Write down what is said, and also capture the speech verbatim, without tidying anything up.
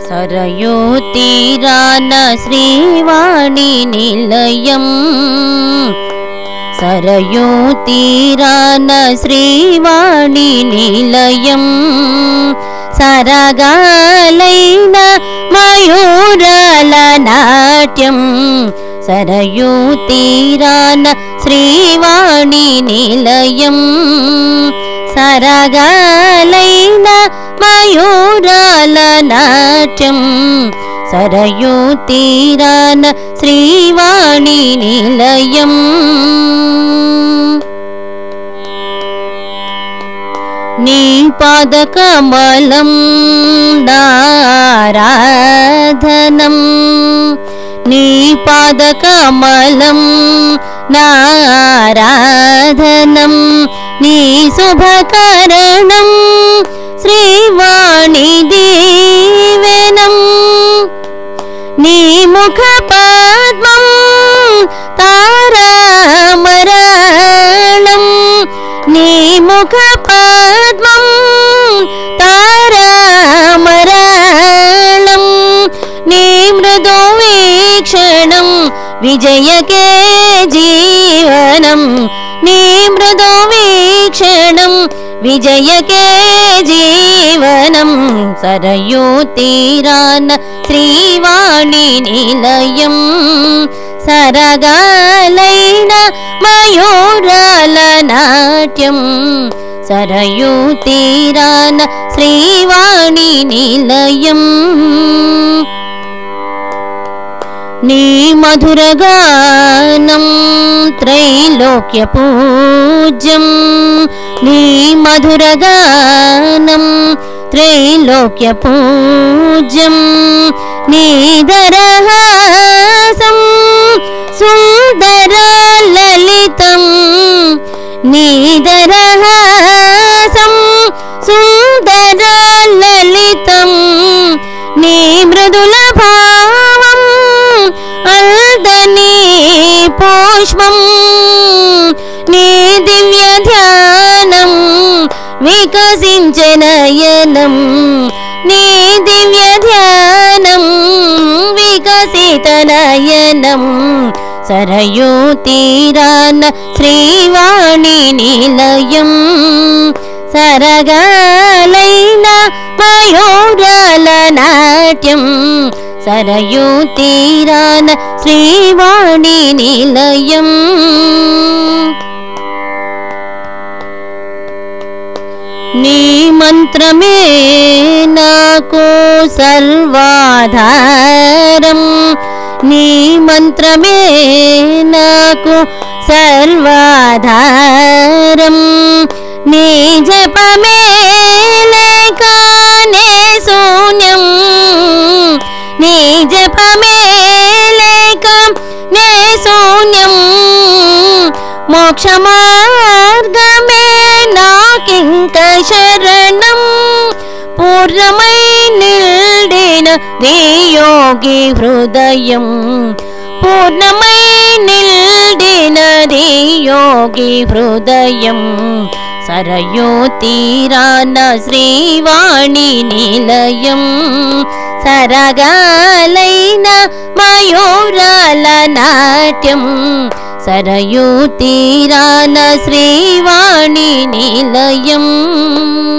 सरयू तीरान श्रीवाणी निलयम सरयू तीरान श्रीवाणी निलयम सरगालैन मयूराल नाट्यम सरयू तीरान श्रीवाणी निलयम सरगालैन मयूराल नाट्यम सरयू तीरान श्रीवाणी निलयम नी पादकमलं नाराधनं नी पादकमलं नाराधनं नी शुभकरणं श्रीवाणी दीवेनं नी मुखपद्मं तारामराळं नी मुखपद्मं तारामराळं नी मृदुवीक्षणं विजयके जीवनं नी मृदुवीक्षणं विजयके जीवनं सरयू तीरान श्रीवाणी निलयम सरगालैन मयूराल नाट्यम सरयू तीरान श्रीवाणी निलयम नी मधुरगानं त्रैलोक्यपूज्यं नी मधुरगानं त्रैलोक्यपूज्यं नीदरहासं सुन्दरललितं नीदरहासं सुन्दरललितं नी मृदुलभावं अल्दनी पुष्पं नी दिव्यध्यानं विकसिंचे नयनं नी दिव्यध्यानं विकसितनयनं सरयू तीरान श्रीवाणी निलयम सरगालैन मयूराल नाट्यम सरयू तीरान श्रीवाणी निलयम नी मंत्रमे नाको सर्वाधारम नी मंत्रमे नाको सर्वाधारम नी जपमे लेकाने शून्यम नी जपमे लेकाने शून्यम मोक्षमार्गमे नाकिंक शरणं पूर्णमै निल्डिन धियोगी हृदयं पूर्णमै निल्डिन धियोगी हृदयं सरयू तीरान श्रीवाणी निलयम सरगालैन मयूराल नाट्यम सरयू तीरान श्रीवाणी निलयम।